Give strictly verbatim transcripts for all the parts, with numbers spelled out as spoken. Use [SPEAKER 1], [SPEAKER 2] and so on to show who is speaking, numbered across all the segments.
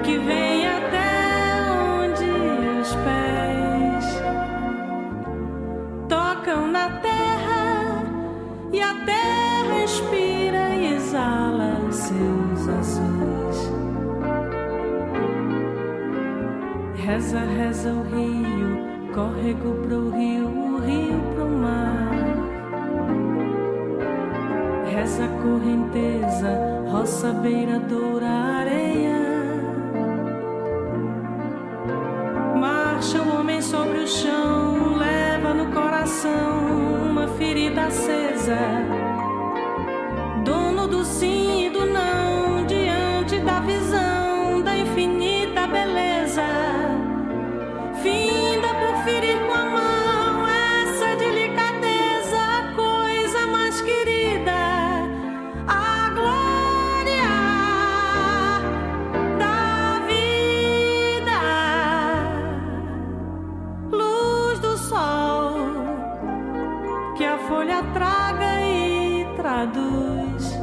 [SPEAKER 1] que vem até onde os pés tocam na terra, e a terra inspira e exala seus azuis. Reza, reza o rio, córrego pro rio, o rio pro mar. Reza a correnteza, roça, beira, doura, areia. Marcha o homem sobre o chão, leva no coração uma ferida acesa. Dono do sim e do não, diante da visão da infinita beleza. Finda por ferir com a mão essa delicadeza, a coisa mais querida, a glória da vida. Luz do sol que a folha traga e traduz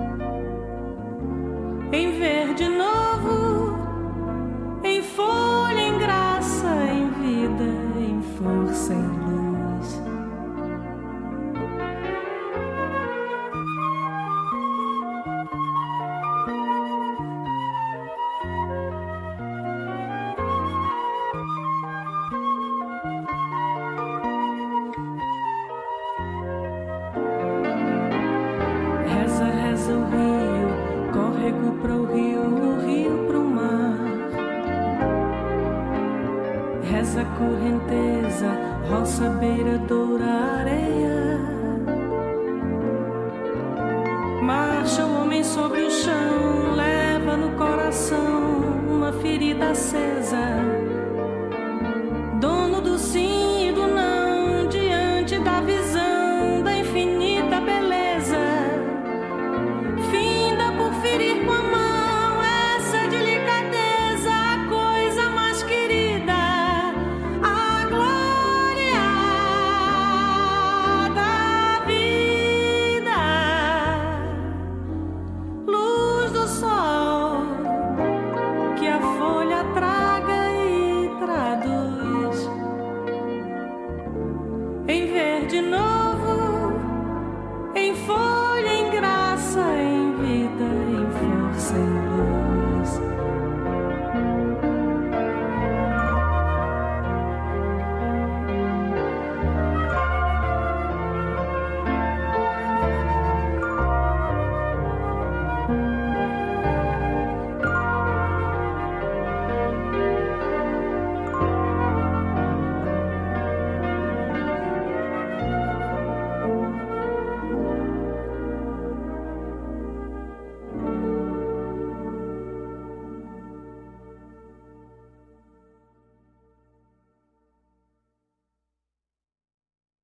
[SPEAKER 1] em verde novo, em folha, em graça, em vida, em força, em luz. Reza, reza o rio, córrego pro rio, o rio pro mar. Reza a correnteza, roça, beira, doura, areia. Marcha o homem sobre o chão, leva no coração uma ferida acesa.